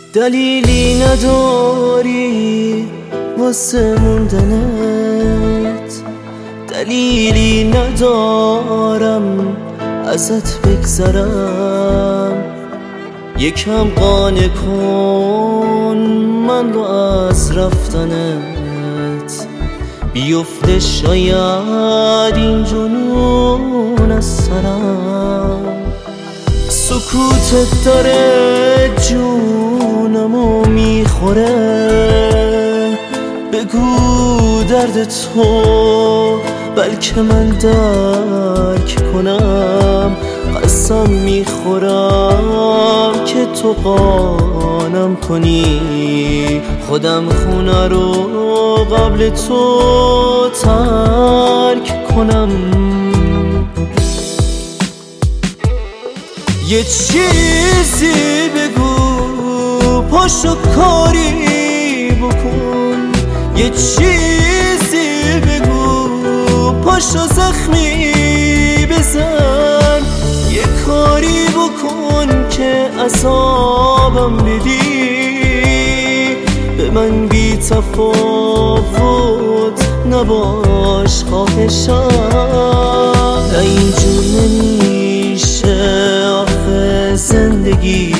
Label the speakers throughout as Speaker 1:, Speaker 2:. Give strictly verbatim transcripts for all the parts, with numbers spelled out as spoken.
Speaker 1: دلیلی نداری واسه موندنت، دلیلی ندارم ازت بگذرم. یکم قانع کن من رو از رفتنت، بیفته شاید این جنون از سرم. سکوتت داره جونمو میخوره، بگو درد تو بلکه من درک کنم. قسم میخورم که تو قانم کنی، خودم خونه رو قبل تو ترک کنم. یه چیزی بگو پاشو کاری بکن، یه چیزی بگو پاشو زخمی بزن. یه کاری بکن که عذابم بدی، به من بی تفاوت نباش خواهشم. اینجور نمیشه آخه زندگی،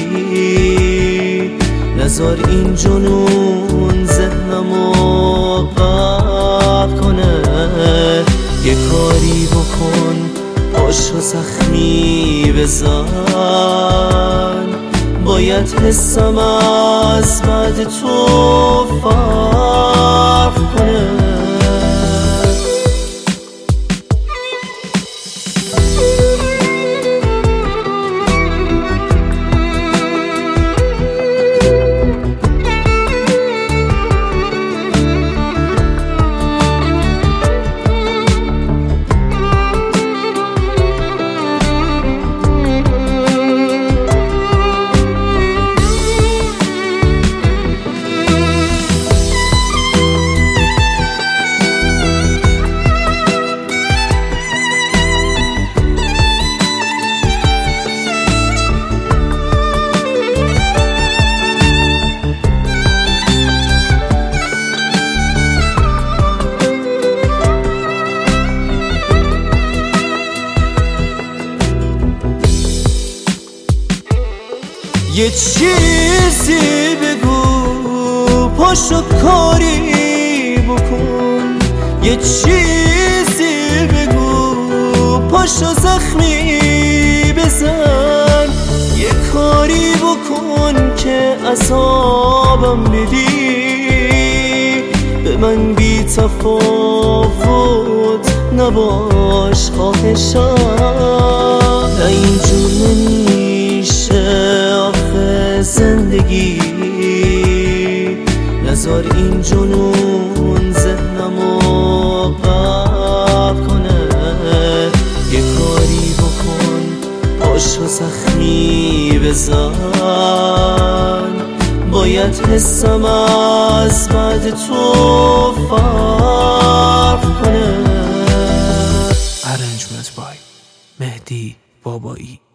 Speaker 1: نذار این جنون ذهنمو غرق کنه. یه کاری بکن پاشو زخمی بزن، باید حسم از بعد تو فرق کنه. یه چیزی بگو پاشو کاری بکن، یه چیزی بگو پاشو زخمی بزن. یه کاری بکن که عذابم بدی، به من بی تفاوت نباش خواهشم. اینجور نمیشه آخه زندگی، نذار این جنون ذهنمو غرق کنه. یه کاری بکن پاشو زخمی بزن، باید حسم از بعد تو فرق کنه.
Speaker 2: Arrangement by مهدی بابایی.